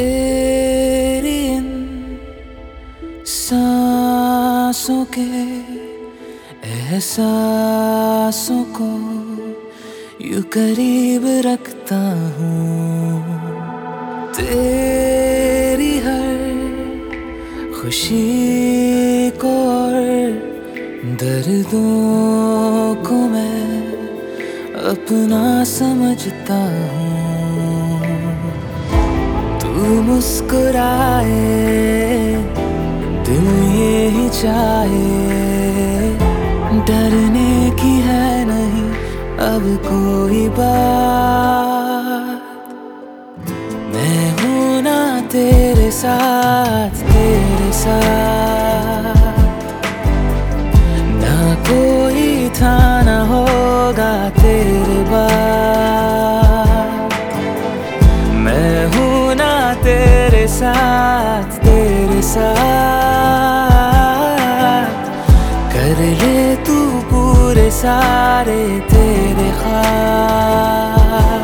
तेरी इन सांसों के एहसासों को यूं करीब रखता हूँ। तेरी हर खुशी को और दर्दों को मैं अपना समझता हूँ। तू मुस्कुराए दिल ये ही चाहे, डरने की है नहीं अब कोई बात। मैं हूँ ना तेरे साथ, तेरे साथ ना कोई था ना होगा तेरे बाद। मैं हूँ ना तेरे साथ, तेरे साथ कर ले तू पूरे सारे तेरे ख्वाब।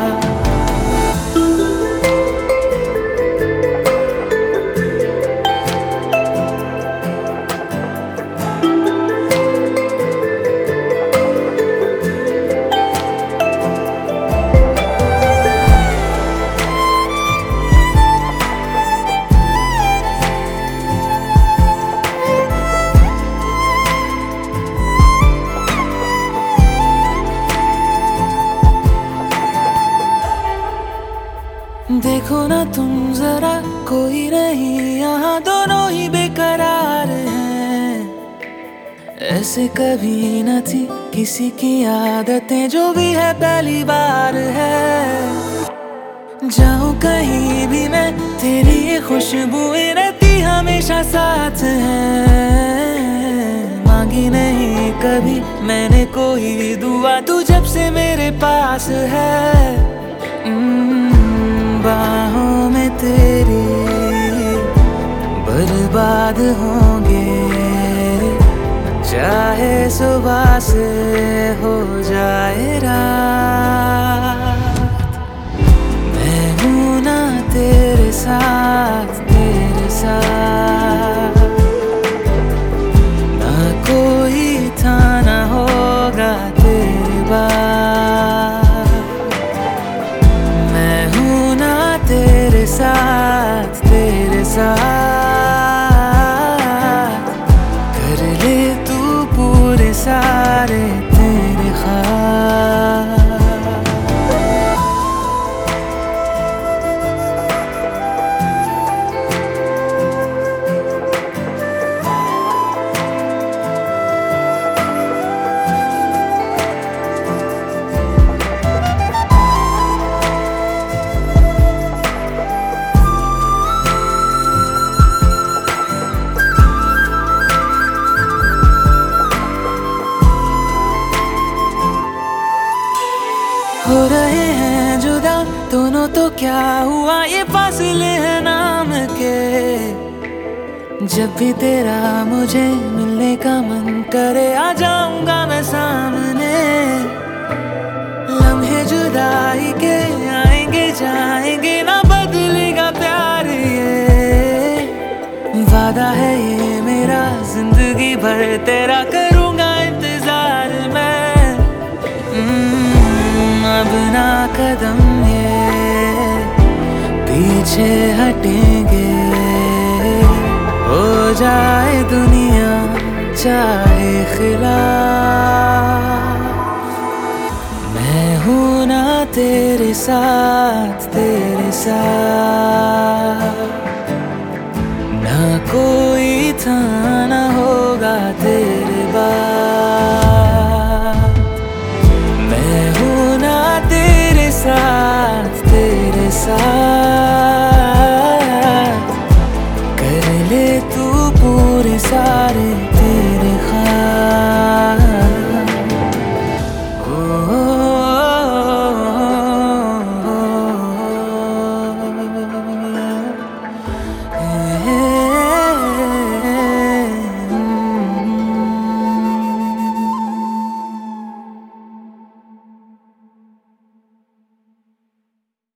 देखो ना तुम जरा, कोई नहीं यहाँ, दोनों ही बेकरार हैं। ऐसे कभी न थी किसी की आदतें, जो भी है पहली बार है। जाऊं कहीं भी मैं तेरी ये खुशबुएं रहती हमेशा साथ हैं। मांगी नहीं कभी मैंने कोई दुआ, तू जब से मेरे पास है। बाहों में तेरी बर्बाद होंगे, चाहे सुबह से हो जाए रात। मैं हूँ ना तेरे साथ, तेरे साथ ना कोई था ना होगा तेरे बाद। तेरे साथ, तेरे साथ कर ले तू पूरे सारे तेरे ख्वाब। हो रहे हैं जुदा दोनों तो क्या हुआ, ये फासले हैं नाम के। जब भी तेरा मुझे मिलने का मन करे, आ जाऊंगा मैं सामने। लम्हे जुदाई के आएंगे जाएंगे, ना बदलेगा प्यार ये। वादा है ये मेरा जिंदगी भर तेरा करूंगा इंतजार मैं। अब ना कदम ये पीछे हटेंगे, हो जाए दुनिया चाहे खिलाफ। मैं हूँ ना तेरे साथ, तेरे साथ